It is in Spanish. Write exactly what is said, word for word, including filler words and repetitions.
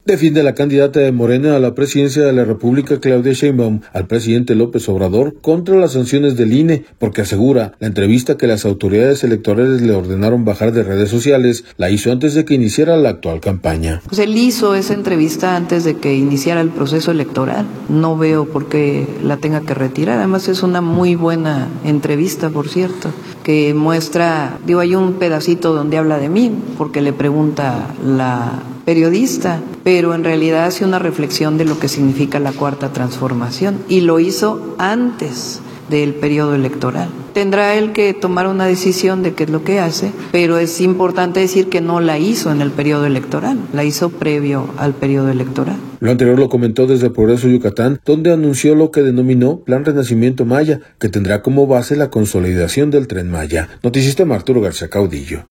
Defiende la candidata de Morena a la presidencia de la República, Claudia Sheinbaum, al presidente López Obrador contra las sanciones del I N E, porque asegura la entrevista que las autoridades electorales le ordenaron bajar de redes sociales la hizo antes de que iniciara la actual campaña. Pues él hizo esa entrevista antes de que iniciara el proceso electoral. No veo por qué la tenga que retirar. Además es una muy buena entrevista, por cierto, que muestra, digo, hay un pedacito donde habla de mí, porque le pregunta la periodista, pero en realidad hace una reflexión de lo que significa la cuarta transformación y lo hizo antes del periodo electoral. Tendrá él que tomar una decisión de qué es lo que hace, pero es importante decir que no la hizo en el periodo electoral, la hizo previo al periodo electoral. Lo anterior lo comentó desde Progreso, Yucatán, donde anunció lo que denominó Plan Renacimiento Maya, que tendrá como base la consolidación del Tren Maya. Noticista Arturo García Caudillo.